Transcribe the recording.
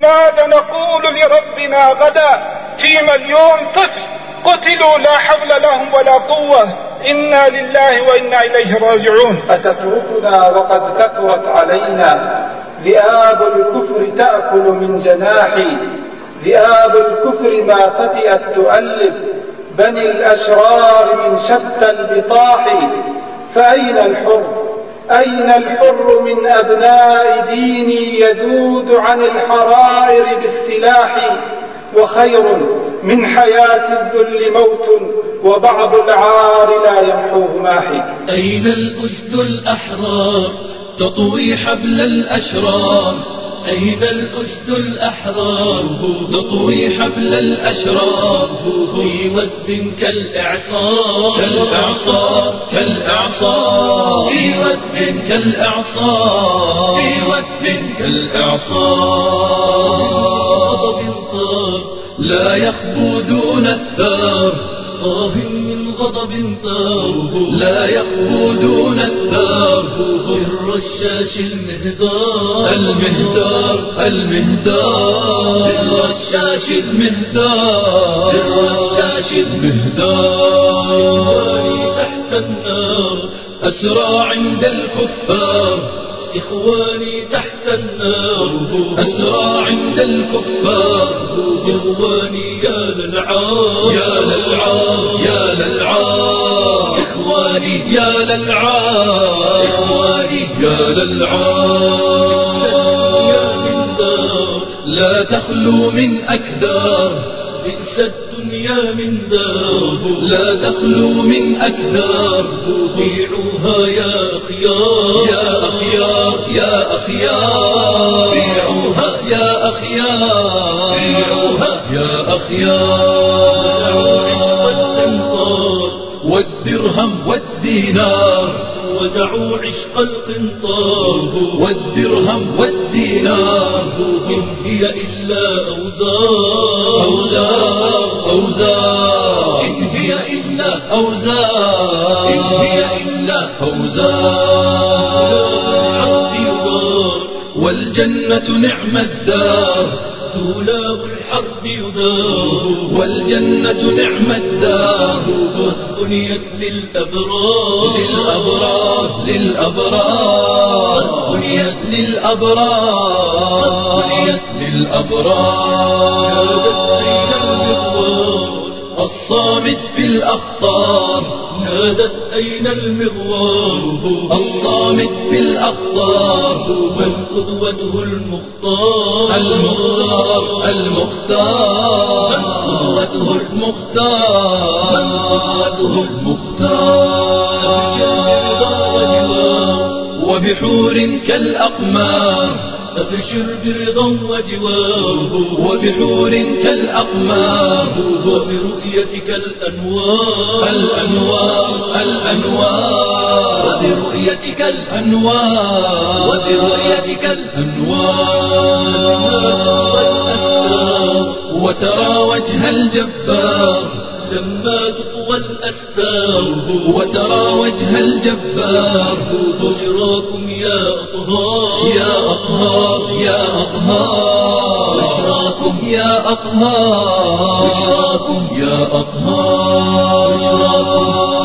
ماذا نقول لربنا غدا في مليون طفل قتلوا لا حول لهم ولا قوة؟ إنا لله وإنا إليه راجعون. أتتركنا وقد كثرت علينا ذئاب الكفر تأكل من جناحي، ذئاب الكفر ما فتئت تؤلف بني الأشرار من شتى البطاح. فأين الحر؟ أين الحر من أبناء ديني يذود عن الحرائر بالسلاح؟ وخير من حياة الذل موت وبعض العار لا يمحوه ماحي. أين الأسد الأحرار تطوي حبل الأشرار؟ أين الأسد الأحرار تطوي حبل الأشرار؟ في وثب كالإعصار كالإعصار كالإعصار، في وثب كالإعصار في وثب كالإعصار. لا يخبو دون الثار، من غضب طار لا يخبو دون الثار. بالرشاش المهدار المهدار المهدار، بالرشاش المهدار بالرشاش المهدار. تحت النار أسرى عند الكفار، إخواني تحت النار أسرى عند الكفار. إخواني يا للعار يا للعار يا للعار، إخواني يا للعار إخواني يا للعار. يا من دار لا تخلو من أكدار، بئس الدنيا من دار لا تخلو من أكدار. بيعوها يا أخيار يا أخيار يا أخيار، بيعوها يا أخيار بيعوها يا أخيار. عشق القنطار والدرهم والدينار، ودعوا عشق القنطار والدرهم والدينار. إن هي إلا أوزار أوزار أوزار، إن هي إلا أوزار إن هي إلا أوزار. الحق يدار والجنة نعم الدار، دولاب الحرب يدار والجنة نعم الدار. قد بنيت للأبرار للأبرار للأبرار، قد بنيت للأبرار قد بنيت للأبرار. الصامت في الأخطار نادت أين المغوار؟ الصامت في الأخطار من قدوته المختار المختار المختار، من قدوته المختار من قدوته المختار. وبحور كالأقمار أبشر برضا وجوار، وبحور كالأقمار وبرؤيتك الأنوار الأنوار الأنوار، وبرؤيتك الأنوار وبرؤيتك الأنوار. وترى وجه الجبار لما تطوى الأستار، وترى وجه الجبار. بشراكم يا أطهار يا أطهار يا أطهار، بشراكم يا أطهار بشراكم يا أطهار، بشراكم